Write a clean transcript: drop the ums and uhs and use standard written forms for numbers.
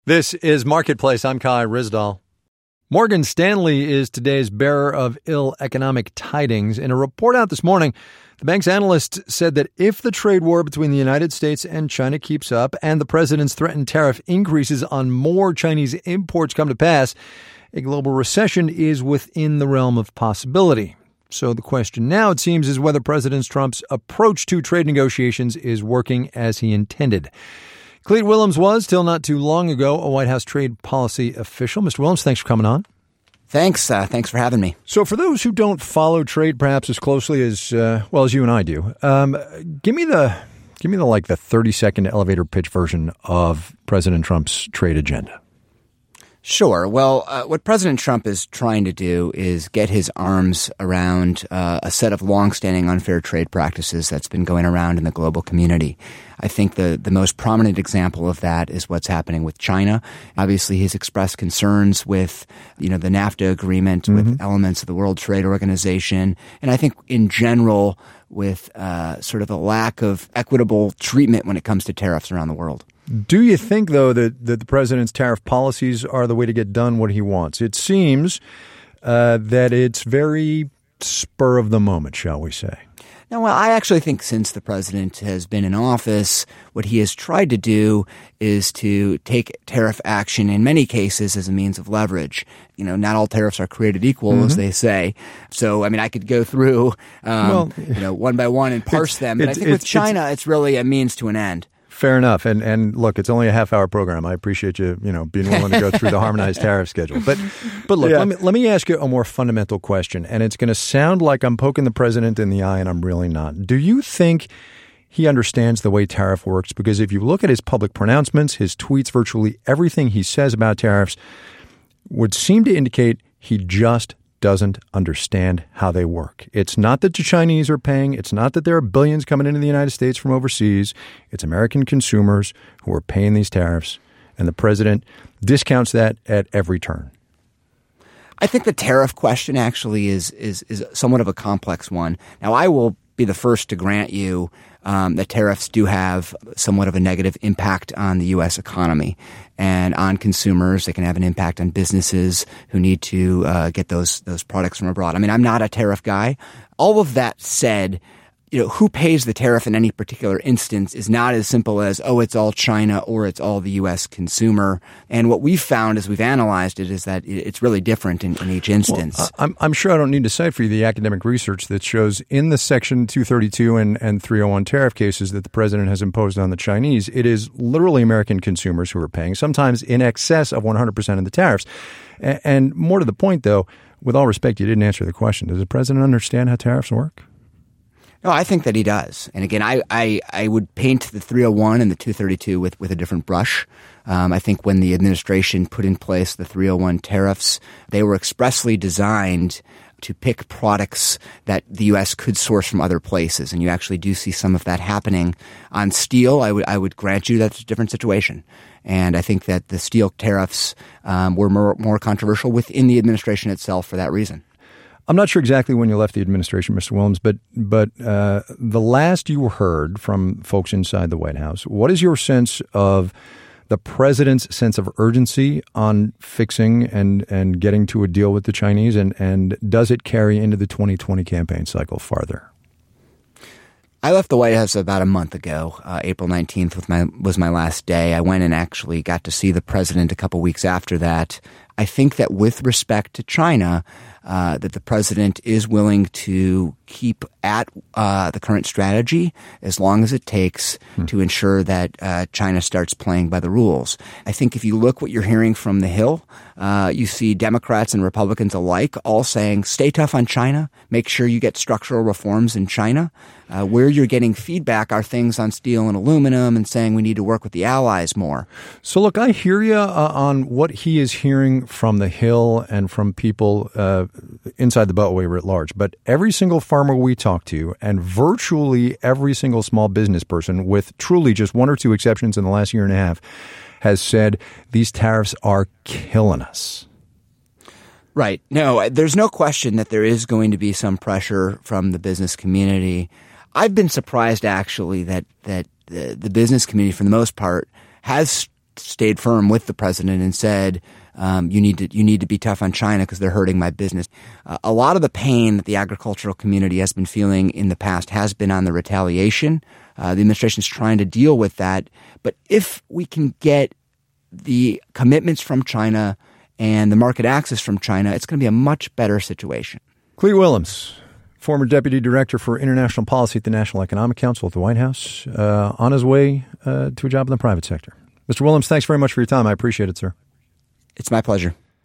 This is Marketplace. I'm Kai Ryssdal. Morgan Stanley is today's bearer of ill economic tidings. In a report out this morning, the bank's analyst said that if the trade war between the United States and China keeps up and the president's threatened tariff increases on more Chinese imports come to pass, a global recession is within the realm of possibility. So the question now, it seems, is whether President Trump's approach to trade negotiations is working as he intended. Clete Willems was, till not too long ago, a White House trade policy official. Mr. Willems, thanks for coming on. Thanks. Thanks for having me. So for those who don't follow trade perhaps as closely as as you and I do, give me the 30-second elevator pitch version of President Trump's trade agenda. Sure. Well, what President Trump is trying to do is get his arms around a set of longstanding unfair trade practices that's been going around in the global community. I think the most prominent example of that is what's happening with China. Obviously, he's expressed concerns with, the NAFTA agreement, with elements of the World Trade Organization, and I think in general with sort of a lack of equitable treatment when it comes to tariffs around the world. Do you think, though, that the president's tariff policies are the way to get done what he wants? It seems that it's very spur of the moment, shall we say. No, well, I actually think since the president has been in office, what he has tried to do is to take tariff action in many cases as a means of leverage. Not all tariffs are created equal, as they say. So, I could go through, one by one and parse them. But I think with China, it's really a means to an end. Fair enough. And look, it's only a half-hour program. I appreciate you, being willing to go through the harmonized tariff schedule. But look, let me ask you a more fundamental question, and it's going to sound like I'm poking the president in the eye, and I'm really not. Do you think he understands the way tariff works? Because if you look at his public pronouncements, his tweets, virtually everything he says about tariffs would seem to indicate he just doesn't understand how they work. It's not that the Chinese are paying. It's not that there are billions coming into the United States from overseas. It's American consumers who are paying these tariffs, and the president discounts that at every turn. I think the tariff question actually is somewhat of a complex one. Now, I will be the first to grant you that tariffs do have somewhat of a negative impact on the U.S. economy and on consumers. They can have an impact on businesses who need to get those products from abroad. I'm not a tariff guy. All of that said, who pays the tariff in any particular instance is not as simple as, it's all China or it's all the U.S. consumer. And what we've found as we've analyzed it is that it's really different in each instance. Well, I'm sure I don't need to cite for you the academic research that shows in the Section 232 and 301 tariff cases that the president has imposed on the Chinese, it is literally American consumers who are paying, sometimes in excess of 100% of the tariffs. And more to the point, though, with all respect, you didn't answer the question. Does the president understand how tariffs work? No, I think that he does. And again, I would paint the 301 and the 232 with a different brush. I think when the administration put in place the 301 tariffs, they were expressly designed to pick products that the U.S. could source from other places. And you actually do see some of that happening. On steel, I would grant you that's a different situation. And I think that the steel tariffs were more controversial within the administration itself for that reason. I'm not sure exactly when you left the administration, Mr. Willems, but the last you heard from folks inside the White House, what is your sense of the president's sense of urgency on fixing and getting to a deal with the Chinese, and does it carry into the 2020 campaign cycle farther? I left the White House about a month ago. April 19th was my last day. I went and actually got to see the president a couple weeks after that. I think that with respect to China, that the president is willing to keep at the current strategy as long as it takes to ensure that China starts playing by the rules. I think if you look what you're hearing from the Hill, you see Democrats and Republicans alike all saying, stay tough on China, make sure you get structural reforms in China. Where you're getting feedback are things on steel and aluminum and saying we need to work with the allies more. So look, I hear you on what he is hearing from the Hill and from people inside the Beltway writ large. But every single farmer we talk to and virtually every single small business person, with truly just one or two exceptions in the last year and a half, has said these tariffs are killing us. Right. No, there's no question that there is going to be some pressure from the business community. I've been surprised, actually, that the business community, for the most part, has stayed firm with the president and said, you need to be tough on China because they're hurting my business. A lot of the pain that the agricultural community has been feeling in the past has been on the retaliation. The administration is trying to deal with that. But if we can get the commitments from China and the market access from China, it's going to be a much better situation. Clete Willems, former Deputy Director for International Policy at the National Economic Council at the White House, on his way to a job in the private sector. Mr. Willems, thanks very much for your time. I appreciate it, sir. It's my pleasure.